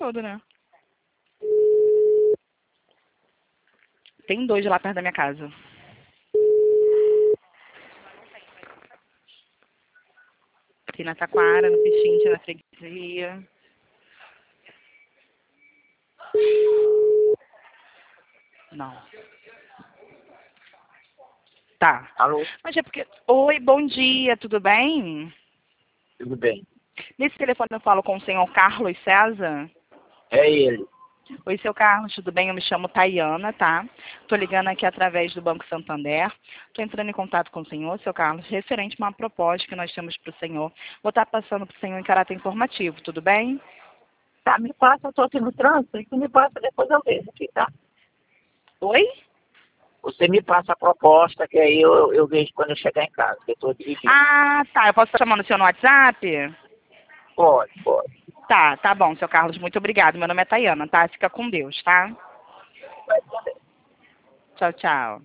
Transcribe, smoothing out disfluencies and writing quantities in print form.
todo, né? Tem 2 lá perto da minha casa. Tem na Taquara, no Pichincha, na freguesia. Não. Tá. Alô? Mas é porque... Oi, bom dia, tudo bem? Tudo bem? Nesse telefone eu falo com o senhor Carlos César. É ele. Oi, seu Carlos, tudo bem? Eu me chamo Tayana, tá? Tô ligando aqui através do Banco Santander. Tô entrando em contato com o senhor, seu Carlos, referente a uma proposta que nós temos para o senhor. Vou estar passando para o senhor em caráter informativo, tudo bem? Tá, me passa, eu tô aqui no trânsito, e tu me passa, depois eu vejo aqui, tá? Oi? Você me passa a proposta, que aí eu vejo quando eu chegar em casa, que eu tô dirigindo. Ah, tá. Eu posso estar chamando o senhor no WhatsApp? Pode, pode. Tá bom, seu Carlos, muito obrigado. Meu nome é Tayana, tá? Fica com Deus, tá? Vai poder. Tchau, tchau.